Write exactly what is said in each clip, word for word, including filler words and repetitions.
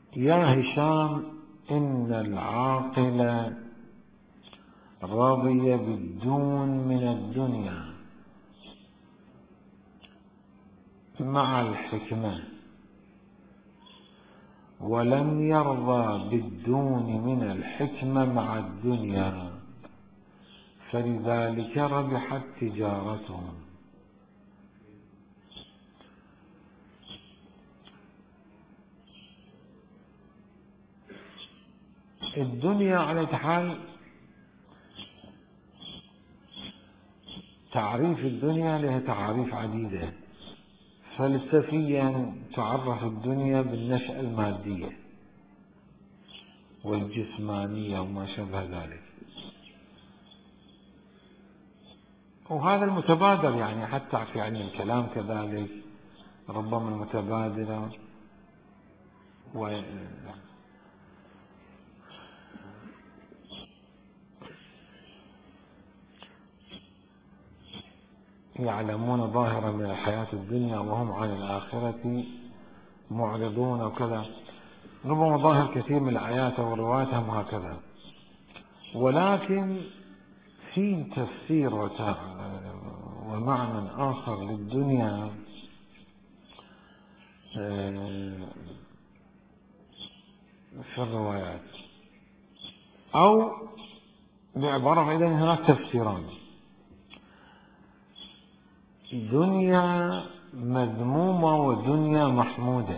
يا هشام إن العاقل رضي بالدون من الدنيا مع الحكمة، ولم يرضى بالدون من الحكمة مع الدنيا، فلذلك ربحت تجارتهم. الدنيا على حال تعريف الدنيا لها تعاريف عديدة. فلسفيا تعرف الدنيا بالنشأة المادية والجسمانية وما شابه ذلك، وهذا المتبادر يعني حتى في علم الكلام كذلك ربما المتبادرة و يعلمون ظاهرا من الحياة الدنيا وهم عن الآخرة معرضون وكذا. ربما ظاهر كثير من الآيات ورواياتهم هكذا، ولكن في تفسير ومعنى آخر للدنيا في الروايات، أو بعبارة إذن هناك تفسيران: دنيا مذمومة ودنيا محمودة.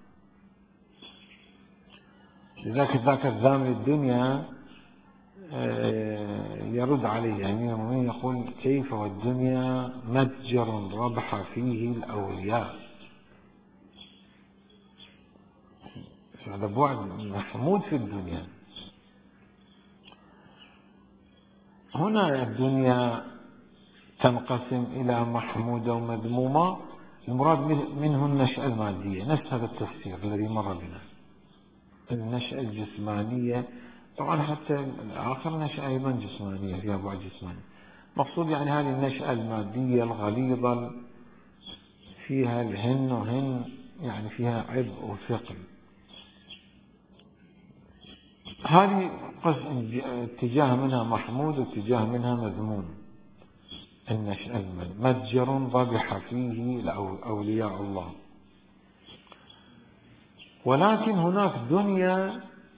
لذلك ذاك الذام للدنيا يرد عليه أمير المؤمنين يقول: كيف والدنيا متجر ربح فيه الأولياء. هذا بعد محمود في الدنيا. هنا الدنيا تنقسم إلى محمودة ومذمومة، المراد منه النشأة المادية، نفس هذا التفسير الذي مر بنا. النشأة الجسمانية طبعا حتى الآخر نشأة أيضا جسمانية، فيها بعد جسماني. مقصود يعني هذه النشأة المادية الغليظة فيها الهن وهن، يعني فيها عبء وثقل. هذه قسم اتجاه منها محمود واتجاه منها مذموم. النشأة متجر ربح فيه أولياء الله. ولكن هناك دنيا،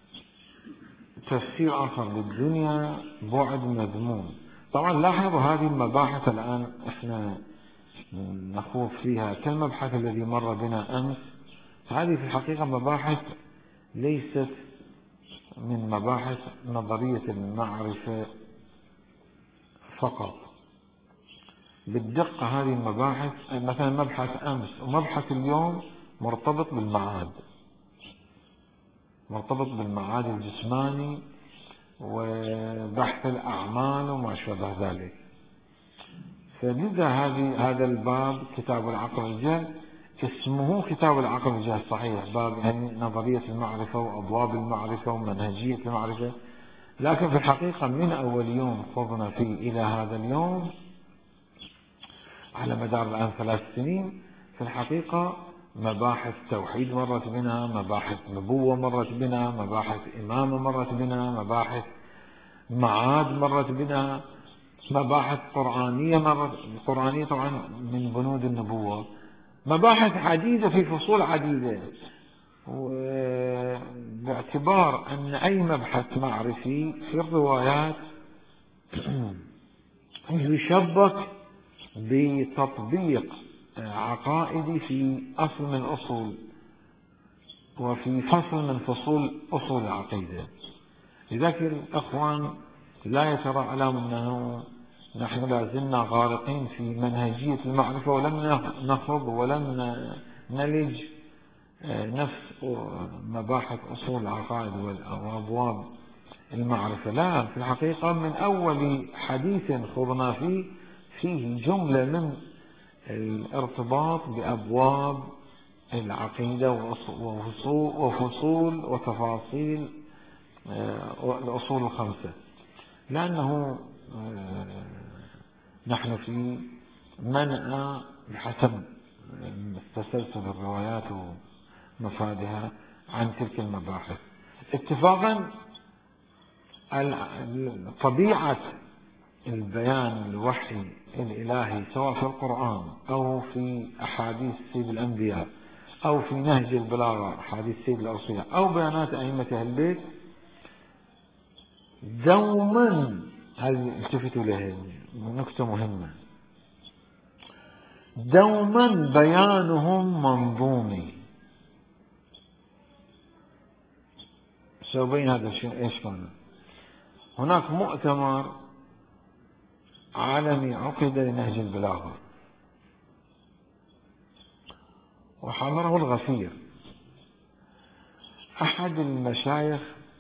تفسير آخر للدنيا، بعد مذموم. طبعا لاحظوا هذه المباحث الآن احنا نخوض فيها كالمبحث الذي مر بنا أمس. هذه في الحقيقة مباحث ليست من مباحث نظرية المعرفة فقط. بالدقة هذه المباحث، مثلا مبحث أمس ومبحث اليوم مرتبط بالمعاد، مرتبط بالمعاد الجسماني وبحث الأعمال وما شابه ذلك. فلذا هذه هذا الباب كتاب العقل والجهل اسمه كتاب العقل والجهل صحيح، باب يعني نظرية المعرفة وأبواب المعرفة ومنهجية المعرفة. لكن في الحقيقة من أول يوم خضنا فيه إلى هذا اليوم على مدار الآن ثلاث سنين، في الحقيقة مباحث توحيد مرت بنا، مباحث نبوة مرت بنا، مباحث إمامة مرت بنا، مباحث معاد مرت بنا، مباحث قرآنية مرت. القرآنية طبعا من بنود النبوة. مباحث عديدة في فصول عديدة، باعتبار أن أي مبحث معرفي في الروايات يشبك بتطبيق عقائدي في أصل من الأصول وفي فصل من فصول أصول العقيدة. لذلك الأخوان لا يترألم أنه نحن لا زلنا غارقين في منهجية المعرفة ولم نخض ولم نلج نفس مباحث أصول العقائد وأبواب المعرفة. لا، في الحقيقة من أول حديث خضنا فيه فيه جملة من الارتباط بأبواب العقيدة وفصول وتفاصيل الأصول الخمسة، لأنه نحن في منأى بحسب تسلسل الروايات ومفادها عن تلك المباحث. اتفاقا طبيعة البيان الوحي الإلهي سواء في القرآن أو في أحاديث سيد الأنبياء أو في نهج البلاغة أحاديث سيد الأوصياء أو بيانات أئمة أهل البيت دوما، هذه التفتوا لها نكتة مهمة، دوما بيانهم منظومي. سأبين هذا الشيء ايش كان. هناك مؤتمر عالمي عقد لنهج البلاغة وحضره الغفير، أحد المشايخ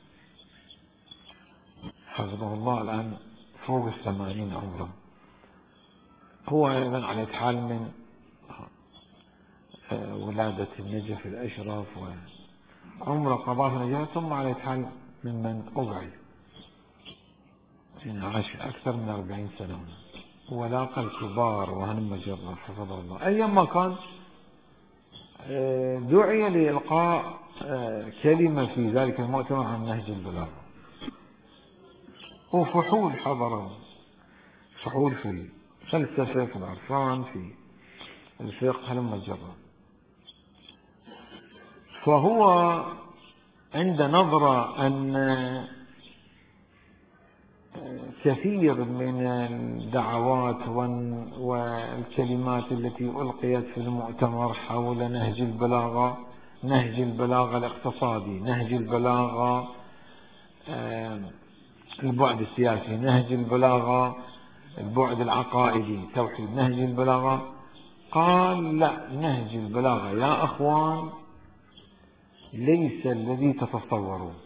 حفظه الله الآن فوق الثمانين عمره، هو أيضا على حال من ولادة النجف الأشرف وعمره قضاء في النجف، ثم على حال ممن أبعد، يعني عاش أكثر من أربعين سنة ولاقى الكبار وهن مجرة حفظه الله. أيما كان دعي لإلقاء كلمة في ذلك المؤتمر عن نهج البلاغة، وفحول حضروا، فحول في الفلسفة في العرفان في الفقه هل مجرة. فهو عند نظرة أن كثير من الدعوات والكلمات التي ألقيت في المؤتمر حول نهج البلاغة، نهج البلاغة الاقتصادي، نهج البلاغة البعد السياسي، نهج البلاغة البعد العقائدي توحيد، نهج البلاغة، قال لا، نهج البلاغة يا أخوان ليس الذي تتصورون.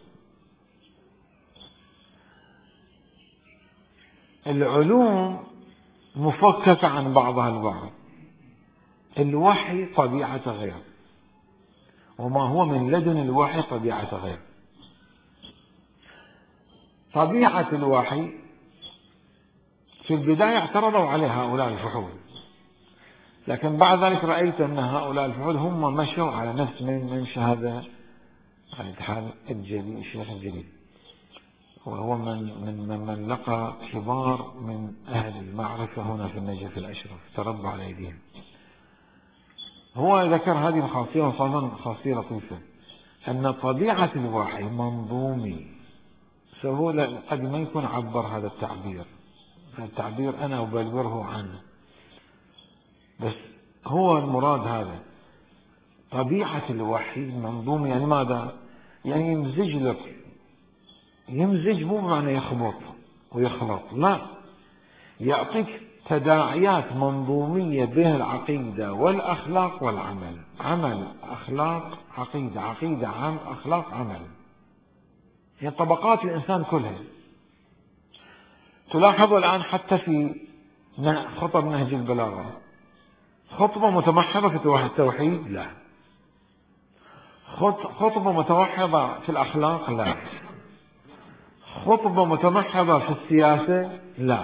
العلوم مفككة عن بعضها البعض، الوحي طبيعة غير، وما هو من لدن الوحي طبيعة غير. طبيعة الوحي في البداية اعترضوا عليه هؤلاء الفحول، لكن بعد ذلك رأيت أن هؤلاء الفحول هم مشوا على نفس من منشأ هذا الاتحاد الجليل الشيخ الجليل، وهو من من من لقى كبار من أهل المعرفة هنا في النجف الأشرف تربى على أيديهم. هو ذكر هذه الخاصية وصلا خاصية لطيفة، أن طبيعة الوحي منظومي. سهولة قد ما يكون عبر هذا التعبير، التعبير أنا أبلوره عنه، بس هو المراد هذا. طبيعة الوحي منظومي يعني ماذا؟ يعني يمزج لك، يمزج مو بمعنى يخبط ويخلط، لا، يعطيك تداعيات منظومية بين العقيدة والأخلاق والعمل، عمل أخلاق عقيدة، عقيدة عم أخلاق عمل، هي طبقات الإنسان كلها. تلاحظوا الآن حتى في خطب نهج البلاغة خطبة متمحضة في التوحيد؟ لا. خطبة متوحدة في الأخلاق؟ لا. خطبة متمحضة في السياسة؟ لا.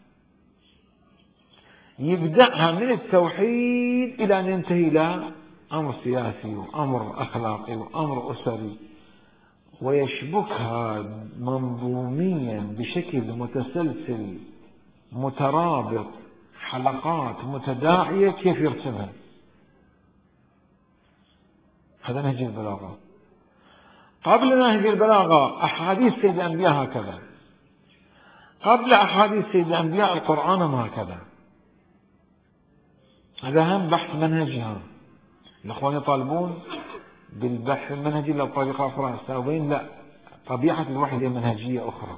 يبدأها من التوحيد إلى أن ينتهي إلى أمر سياسي وأمر أخلاقي وأمر أسري، ويشبكها منظوميا بشكل متسلسل مترابط، حلقات متداعية، كيف يرسمها؟ هذا نهج البلاغة. قبل نهج البلاغة أحاديث سيد الأنبياء هكذا، قبل أحاديث سيد الأنبياء القرآن هكذا. هذا هم بحث منهجي. ها الأخوان يطالبون بالبحث المنهجي للطريقة أخرى، سأبين لا، طبيعة الوحي هي منهجية أخرى.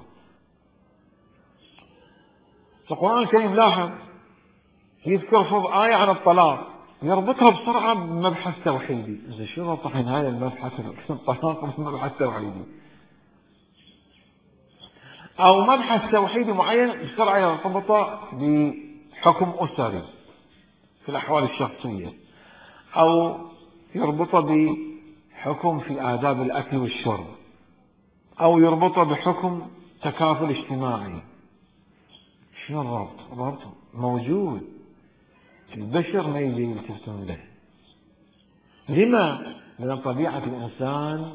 القرآن الكريم لاحظ يذكر فض آية عن الطلاق يربطها بسرعة بمبحث توحيدي. إذا شو طحن هذا المبحث الطلاق بمبحث توحيدي، أو مبحث توحيدي معين بسرعة يرتبطه بحكم أسري في الأحوال الشخصية، أو يربطه بحكم في آداب الأكل والشرب، أو يربطه بحكم تكافل اجتماعي. شنو الربط؟ الربط موجود، البشر ما يجي يلتفتون له. لما؟ لأن طبيعة الإنسان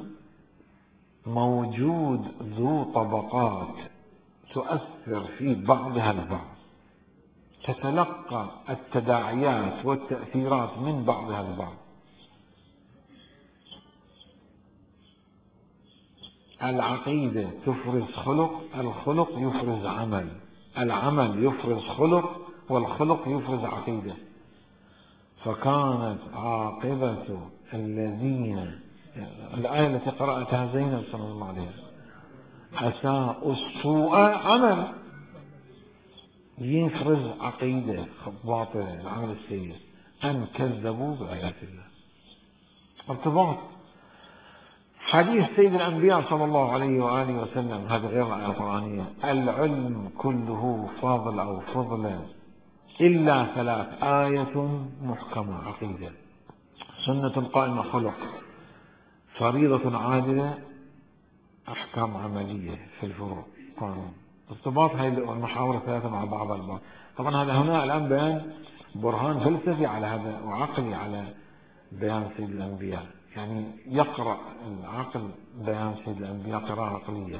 موجود ذو طبقات تؤثر في بعضها البعض، تتلقى التداعيات والتأثيرات من بعضها البعض. العقيدة تفرز خلق، الخلق يفرز عمل، العمل يفرز خلق، والخلق يفرز عقيدة. فكانت عاقبة الذين، الآية التي قرأتها زينب صلى الله عليه وسلم، أساءوا السوء عمل، يفرز عقيدة باطلة العمل السيء، أن كذبوا بآيات الله. ارتباط حديث سيد الأنبياء صلى الله عليه وآله وسلم، هذه غير الآية القرآنية: العلم كله فاضل أو فضلا إلا ثلاث: آية محكمة عقيدة، سنة قائمة خلق، فريضة عادلة أحكام عملية في الفروع قانون. ارتباط هاي المحاور الثلاثة مع بعض البعض. طبعا هذا هنا الآن بيان برهان فلسفي على هذا وعقلي على بيان سيد الأنبياء، يعني يقرأ العقل بيان سيد الأنبياء قراءة عقلية،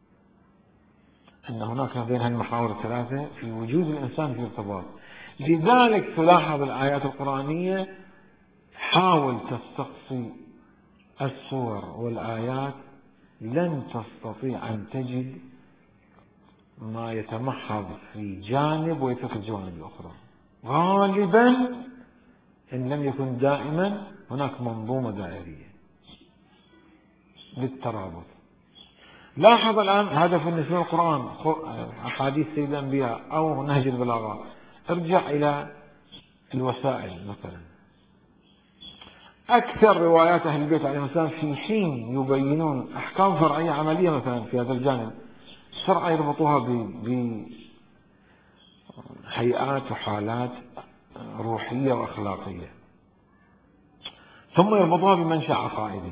أن هناك بين هالمحاور الثلاثة في وجود الإنسان في ارتباط. لذلك تلاحظ الآيات القرآنية حاول تستقصي الصور والآيات، لن تستطيع أن تجد ما يتمحض في جانب ويترك الجوانب الأخرى. غالبا إن لم يكن دائما هناك منظومة دائرية للترابط. لاحظ الآن هذا في نسبة القرآن، أحاديث سيد الأنبياء أو نهج البلاغة. ارجع إلى الوسائل مثلا، أكثر روايات أهل البيت عليهم السلام في حين يبينون أحكام فرعية عملية مثلا في هذا الجانب، الشرع يربطوها بهيئات وحالات روحية وأخلاقية، ثم يربطوها بمنشأ عقائدي.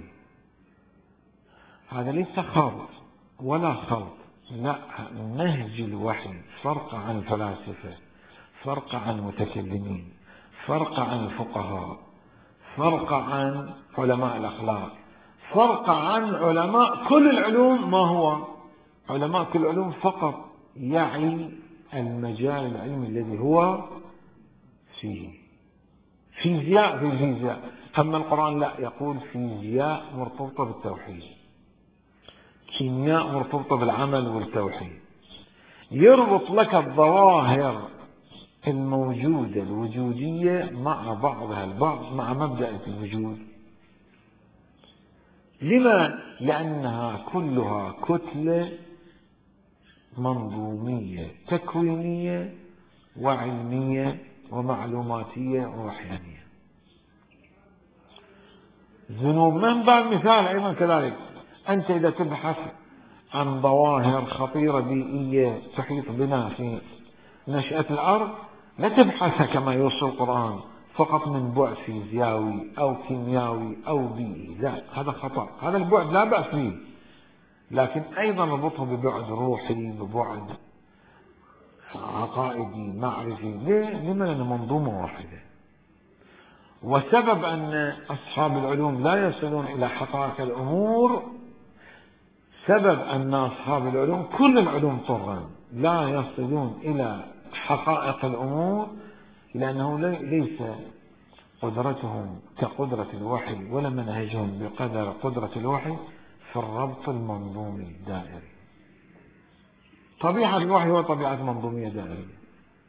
هذا ليس خلط ولا خلط، لا، نهج الوحي فرق عن الفلاسفة، فرق عن المتكلمين، فرق عن الفقهاء، فرق عن علماء الأخلاق، فرق عن علماء كل العلوم. ما هو علماء كل العلوم؟ فقط يعي المجال العلمي الذي هو فيه. فيزياء في الفيزياء، أما القرآن لا، يقول فيزياء مرتبطة بالتوحيد، كيمياء مرتبطة بالعمل والتوحيد، يربط لك الظواهر الموجودة الوجودية مع بعضها البعض مع مبدأ الوجود. لما؟ لأنها كلها كتلة منظومية تكوينية وعلمية ومعلوماتية ووحيانية. ذنوب من باب مثال أيضا كذلك. أنت إذا تبحث عن ظواهر خطيرة بيئية تحيط بنا في نشأة الأرض، لا تبحثها كما يوصي القرآن فقط من بعد فيزيائي أو كيميائي أو بيئي، لا، هذا خطأ. هذا البعد لا بأس به، لكن أيضا ربطه ببعد روحي، ببعد عقائدي معرفي. ليه؟ لما؟ لأنه منظومة واحدة. وسبب أن أصحاب العلوم لا يصلون إلى حقائق الأمور، سبب أن أصحاب العلوم كل العلوم طرا لا يصلون إلى حقائق الأمور، لأنه ليس قدرتهم كقدرة الوحي ولا منهجهم بقدر قدرة الوحي في الربط المنظومي الدائري. طبيعة الوحي هو طبيعة منظومية دائرية.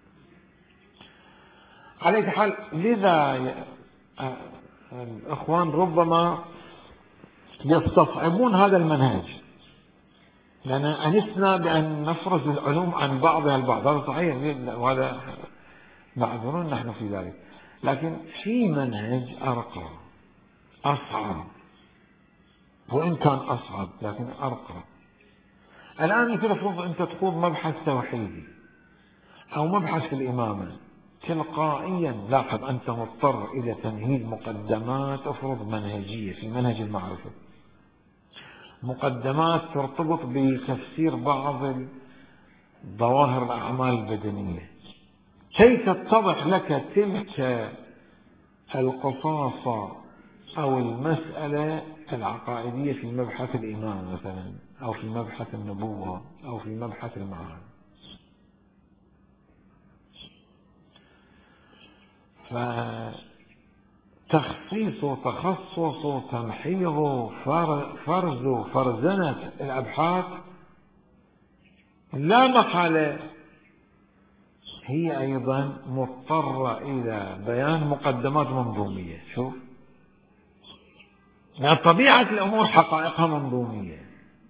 على أي حال، لذا الإخوان ربما يستصعبون هذا المنهج، لأن أنسنا بأن نفرز العلوم عن بعضها البعض، هذا صحيح وهذا معذورون نحن في ذلك، لكن في منهج أرقى أصعب، وإن كان أصعب لكن أرقى. الآن يتفرض أنت تخوض مبحث توحيدي أو مبحث في الإمامة، تلقائيا لاحظ أنت مضطر إلى تمهيد مقدمات أفرض منهجية في منهج المعرفة، مقدمات ترتبط بتفسير بعض ظواهر الأعمال البدنية كي تتضح لك تلك القصاصة أو المسألة العقائدية في مبحث الإيمان مثلا، أو في مبحث النبوة، أو في مبحث المعاني. فتخصيص وتخصص تمحيض فرز فرزنة الأبحاث لا محالة هي أيضا مضطرة إلى بيان مقدمات منظومية. شوف، يعني طبيعة الأمور حقائقها منظومية،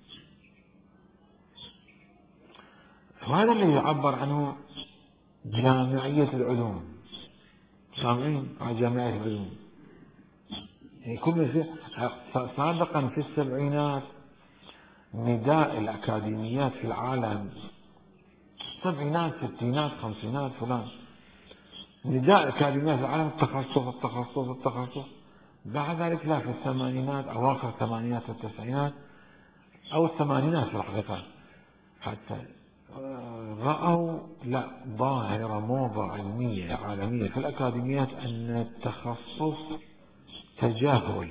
وهذا اللي يعبر عنه جامعية العلوم. سامعين على جامعية العلوم؟ يعني كل سابقا في السبعينات نداء الأكاديميات في العالم، سبعينات ستينات خمسينات فلان، نداء الأكاديميات في العالم التخصص التخصص التخصص. بعد ذلك لا، في الثمانينات أواخر الثمانينات والتسعينات أو الثمانينات في الحقيقة حتى رأوا لا ظاهرة موضة علمية عالمية في الأكاديميات أن التخصص تجاهل.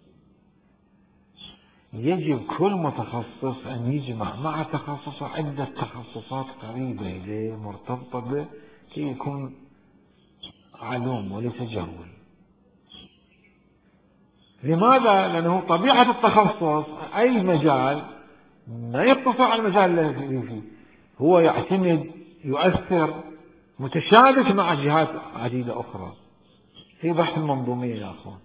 يجب كل متخصص أن يجمع مع تخصصه عدة تخصصات قريبة إليه مرتبطة به كي يكون علوم وليس جهول. لماذا؟ لأنه طبيعة التخصص أي مجال ما يقتصر على المجال الذي فيه، هو يعتمد يؤثر متشابك مع جهات عديدة أخرى. في بحث المنظومية يا أخوان،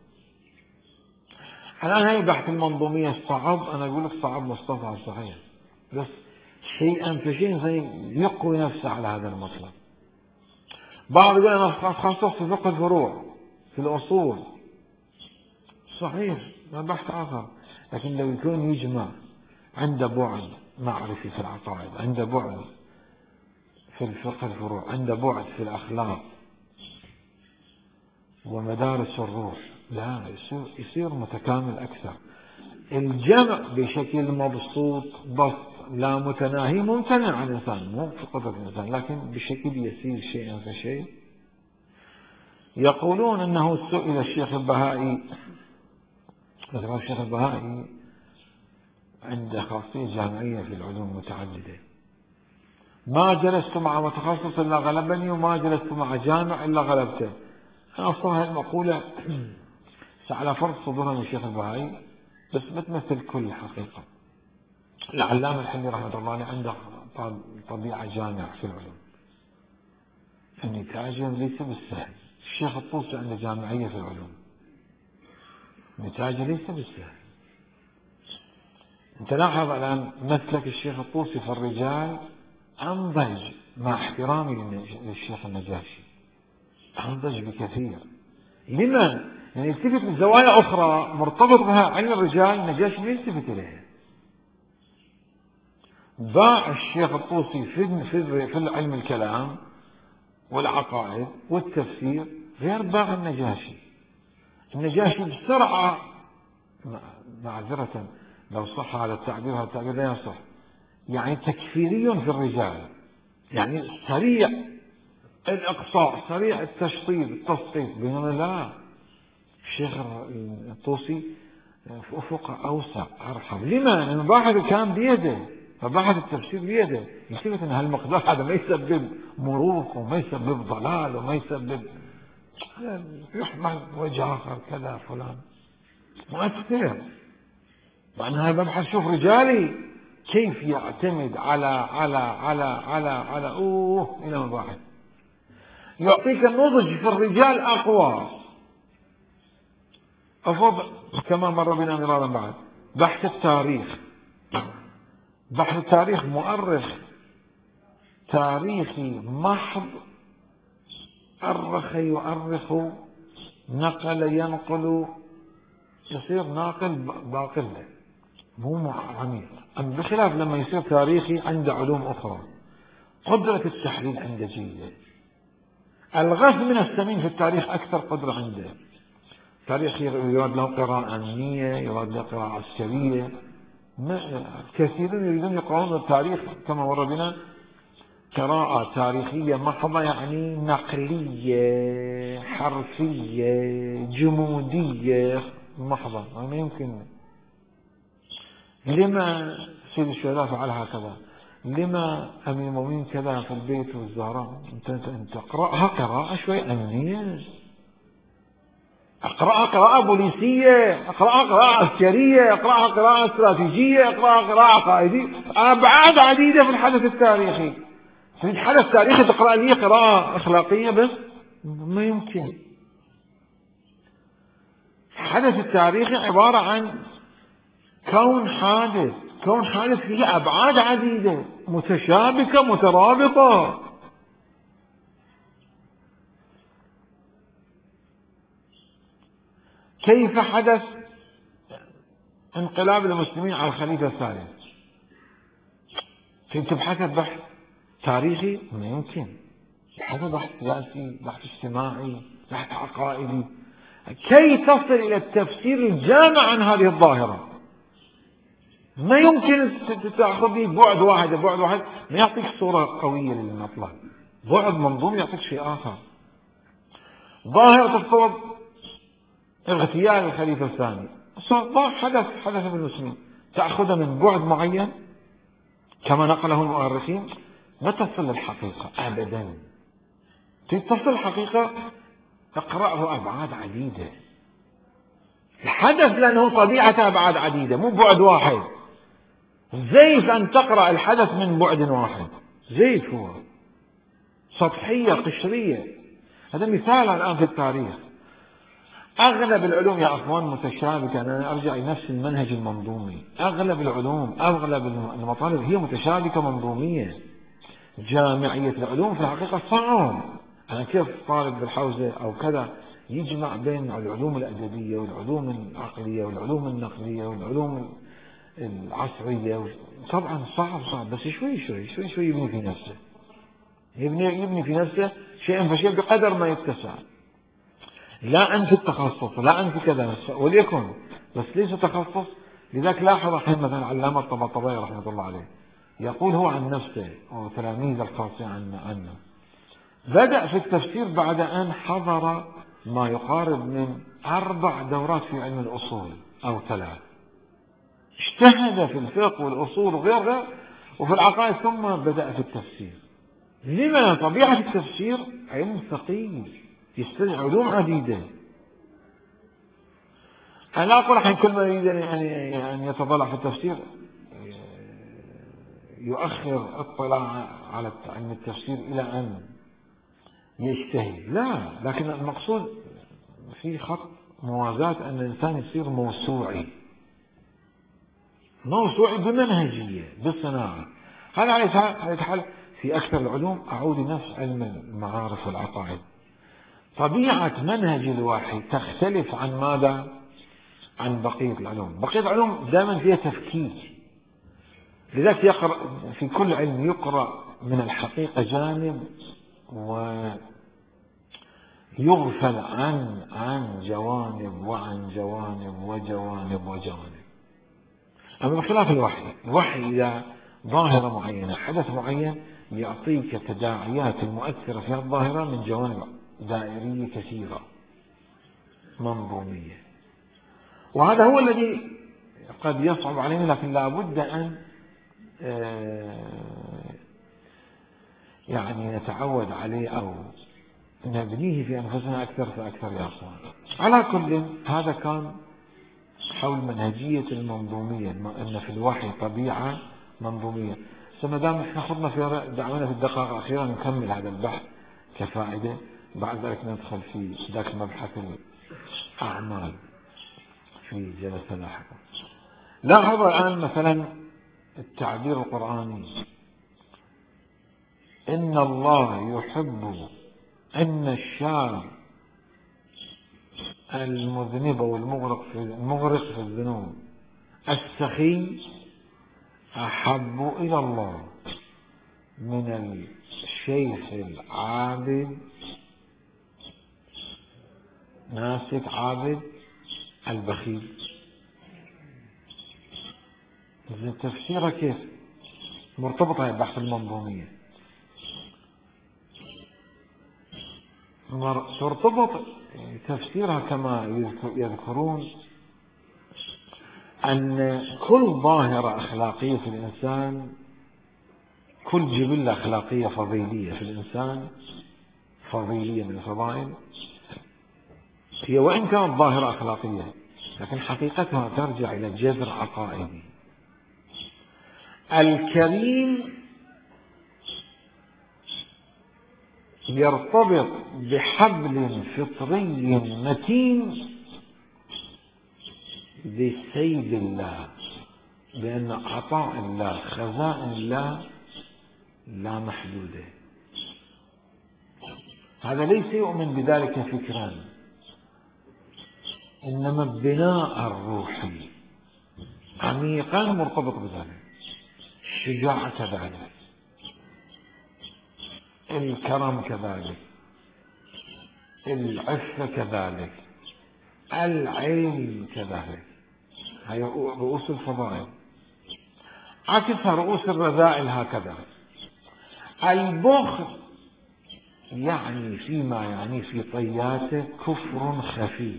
الآن هاي بحث المنظومية صعب، أنا أقول لك صعب مصطفى صحيح، بس شيئا فشيئا زي يقوي نفسه على هذا المطلب. بعض يقول أنا أتخصص في فقه الفروع في الأصول، صحيح ما بحث آخر، لكن لو يكون يجمع عنده بعد معرفي في العقائد، عنده بعد في الفقه الفروع، عنده بعد في الأخلاق ومدارس الروح، لا يصير, يصير متكامل أكثر. الجمع بشكل مبسوط بسط لا متناهي ممتنع عن الإنسان، مو في قدرة الإنسان، لكن بشكل يسير شيئا فشيء. يقولون أنه سئل الشيخ البهائي، مثلا الشيخ البهائي عنده خاصية جامعية في العلوم متعددة، ما جلست مع متخصص إلا غلبني، وما جلست مع جامع إلا غلبته. أنا أصلا هذه المقولة على فرض صدورها من الشيخ البهائي، بس بتمثل كل الحقيقة. العلامة الحمدي رحمة الله عليه عنده طبيعة جامعة في العلوم، النتاج ليس بالسهل. الشيخ الطوسي عنده جامعية في العلوم، النتاج ليس بالسهل. انت لاحظ الآن مسلك الشيخ الطوسي في الرجال أنضج، مع احترامي للشيخ النجاشي، أنضج بكثير. لما؟ يعني يلتفت لزوايا أخرى مرتبط بها علم الرجال النجاشي ما يلتفت إليها. باع الشيخ الطوسي في في علم الكلام والعقائد والتفسير غير باع النجاشي. النجاشي بسرعة، معذرة لو صح هذا التعبير، هذا التعبير لا يصح، يعني تكفيري في الرجال، يعني سريع الإقصاء، سريع التشطيب التسقيط، بينما لا، الشيخ الطوسي في أفق أوسع أرحب. لما؟ لأن مباحث الكلام بيده، مباحث التفسير بيده، يثبت أن هالمقدار هذا ما يسبب مروق وما يسبب ضلال وما يسبب يحمل وجه آخر كذا فلان مؤثر. وأن هذا مبحث شوف رجالي كيف يعتمد على على على على على أوه إلى مباحث يعطيك النضج في الرجال أقوى. أفضل كما مر بنا مرارا بعد بحث التاريخ، بحث التاريخ مؤرخ تاريخي محض، أرخ يؤرخ، نقل ينقل، يصير ناقل باقل، مو عميق. أما بخلاف لما يصير تاريخي عنده علوم أخرى، قدرة التحليل عنده جيدة، الغث من السمين في التاريخ أكثر قدرة عنده. تاريخ يراد له قراءة أمنية، يراد له قراءة عسكرية. كثيرون يريدون يقرؤون التاريخ كما مر بنا قراءة تاريخية محضة، يعني نقلية حرفية جمودية محضة، ما يمكن. لما سيد الشهداء فعل هكذا؟ لما أمير المؤمنين كذا في البيت والزهراء؟ أنت أنت اقرأها قراءة شوي أمنية، اقرأها قراءة بوليسية، اقرأها قراءة عسكرية، اقرأها قراءة استراتيجية، اقرأها قراءة قائدية. أبعاد عديدة في الحدث التاريخي. في الحدث التاريخي تقرأ لي قراءة أخلاقية بس؟ ما يمكن. الحدث التاريخي عبارة عن كون حادث، كون حادث فيه أبعاد عديدة متشابكة مترابطة. كيف حدث انقلاب المسلمين على الخليفة الثالث؟ كنت تبحث بحث تاريخي؟ ما يمكن. هذا بحث سياسي، بحث اجتماعي، بحث عقائدي. كي تصل إلى التفسير الجامع عن هذه الظاهرة ما يمكن تأخذ لي بعد واحد. بعد واحد ما يعطيك صورة قوية للمطلب، بعد منظوم يعطيك شيء آخر. ظاهرة الصوت اغتيال الخليفة الثاني حدث حدث بالمسلمين، تأخذها من بعد معين كما نقله المؤرخين، ما تصل للحقيقة أبدا. تصل الحقيقة تقرأه أبعاد عديدة. الحدث لأنه طبيعة أبعاد عديدة مو بعد واحد. زيف أن تقرأ الحدث من بعد واحد، زيف هو سطحية قشرية. هذا مثال الآن في التاريخ. أغلب العلوم يا أخوان متشابكة. أنا أرجع لنفس المنهج المنظومي. أغلب العلوم أغلب المطالب هي متشابكة منظومية. جامعية العلوم في الحقيقة صعب. أنا كيف طالب بالحوزة أو كذا يجمع بين العلوم الأدبية والعلوم العقلية والعلوم النقلية والعلوم العصرية؟ طبعا صعب صعب، بس شوي شوي شوي شوي يبني في نفسه، يبني يبني في نفسه شيئا فشيئا بقدر ما يتسع. لا أنت التخصص، لا أنت كذا، وليكن بس ليس تخصص. لذلك لاحظ الحين مثلا علامة الطباطبائي رحمة الله عليه يقول هو عن نفسه وتلاميذ الخاصين عنه عنه بدأ في التفسير بعد أن حضر ما يقارب من أربع دورات في علم الأصول أو ثلاث. اجتهد في الفقه والأصول وغير غير وفي العقائد، ثم بدأ في التفسير. لما؟ طبيعة التفسير علم ثقيل يستدعي علوم عديدة. أنا لا أقول الحين كل ما يريد أن يتطلع في التفسير يؤخر اطلاع على علم التفسير إلى أن يجتهد، لا. لكن المقصود في خط موازاة أن الإنسان يصير موسوعي، موسوعي بمنهجية بصناعة. هذا على حال في أكثر العلوم أعود لنفس علم المعارف والعقائد. طبيعة منهج الوحي تختلف عن ماذا؟ عن بقية العلوم. بقية العلوم دائما فيها تفكيك. لذلك يقرأ في كل علم يقرأ من الحقيقة جانب ويغفل عن عن جوانب وعن جوانب وجوانب وجوانب. أما بخلاف الوحي، الوحي إذا ظاهرة معينة حدث معين يعطيك تداعيات المؤثرة في الظاهرة من جوانب دائرية كثيرة منظومية. وهذا هو الذي قد يصعب علينا، لكن لا بد أن يعني نتعود عليه أو نبنيه في أنفسنا أكثر فأكثر يا أخوان. على كل هذا كان حول منهجية المنظومية، أن في الوحي طبيعة منظومية. ما دام احنا خضنا في دعونا في الدقائق الأخيرة نكمل هذا البحث كفائدة، بعد ذلك ندخل في ذاك مبحث الأعمال في جلسة لاحقة. لاحظ الآن مثلا التعبير القرآني: إن الله يحب أن الشاب المذنب والمغرق في المغرق في الذنوب السخي أحب إلى الله من الشيخ العابد ناسك عابد البخيل. تفسيرها كيف مرتبطة ببحث المنظومية؟ ترتبط تفسيرها كما يذكرون أن كل ظاهرة أخلاقية في الإنسان، كل جبلة أخلاقية فضيلية في الإنسان، فضيلية من الفضائل، هي وإن كانت ظاهرة أخلاقية لكن حقيقتها ترجع إلى جذر عقائدي. الكريم يرتبط بحبل فطري متين بسيد الله، بأن عطاء الله خزائن الله لا محدودة. هذا ليس يؤمن بذلك فكرا، إنما البناء الروحي عميقا مرتبط بذلك. الشجاعة كذلك، الكرم كذلك، العفة كذلك، العلم كذلك، هي رؤوس الفضائل. عكسها رؤوس الرذائل هكذا. البخل يعني فيما يعني في طياته كفر خفي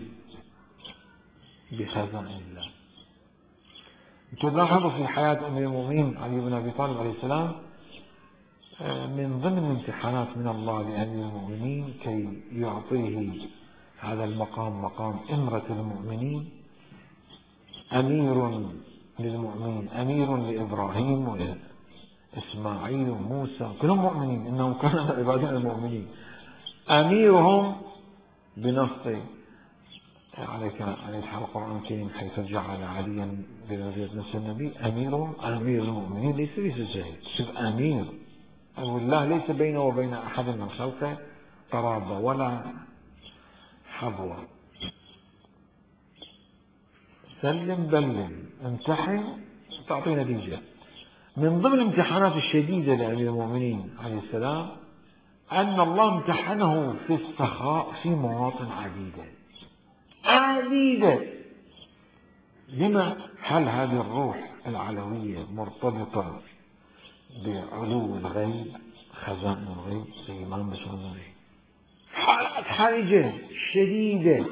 بخزائن الله. تلاحظوا في حياة أمير المؤمنين علي بن أبي طالب عليه السلام من ضمن الامتحانات من الله لأمير المؤمنين كي يعطيه هذا المقام، مقام إمرة المؤمنين، أمير للمؤمنين، أمير لإبراهيم وإسماعيل وموسى، كلهم مؤمنين، إنهم كانوا عبادين المؤمنين. أميرهم بنص عليك عليك القرآن الكريم حيث جعل عليا بمنزلة نفس النبي أميرهم، أمير المؤمنين، ليس ليس شهيد، شوف أمير الله ليس بينه وبين أحد من خلقه قرابة ولا حظوة. سلم بلم امتحن تعطي نتيجة. من ضمن الامتحانات الشديدة لأمير المؤمنين عليه السلام أن الله امتحنه في السخاء في مواطن عديدة عديدة. لما؟ هل هذه الروح العلوية مرتبطة بعلو الغيب، خزائن الغيب، الإيمان بشر الغيب، حالات حرجة شديدة.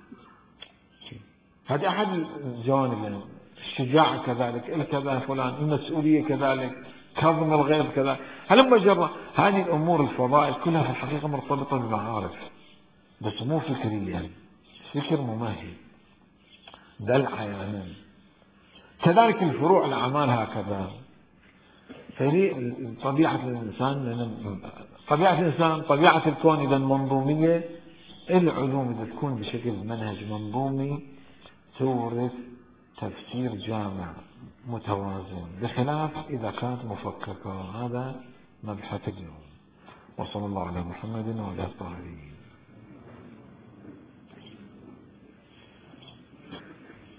هذا أحد الجوانب. الشجاعة كذلك، الكذا فلان، المسؤولية كذلك، كظم الغيظ كذا. هلما جرى هذه الأمور الفضائل كلها في الحقيقة مرتبطة بالمعارف، بس مو فكريا، فكر ممهد دل عيانا. كذلك الفروع الأعمال هكذا. فهي طبيعة الإنسان، طبيعة الإنسان طبيعة الكون إذا منظومية. العلوم إذا تكون بشكل منهج منظومي تورث تفسير جامع متوازن، بخلاف إذا كانت مفككة. هذا مبحث اليوم. وصلى الله على محمد وعلى آله.